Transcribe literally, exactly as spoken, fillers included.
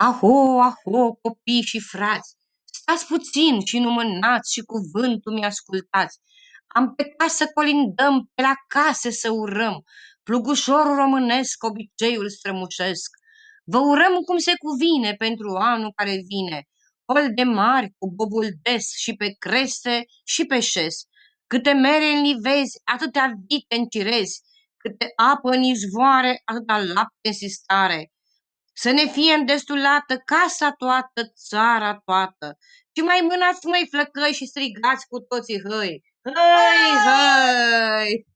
Aho, aho, copii și frați, stați puțin și nu mânați și cuvântul mi-ascultați. Am plecat să colindăm, pe la case să urăm, plugușorul românesc, obiceiul strămușesc. Vă urăm cum se cuvine pentru anul care vine, hol de mari cu bobul des și pe creste și pe șes. Câte mere în livezi, atâtea vite în cirezi, câte apă în izvoare, atâta lapte în sistare. Să ne fie îndestulată casa toată, țara toată. Și mai mânați, mai flăcăi, și strigați cu toții hăi. Hăi, hăi!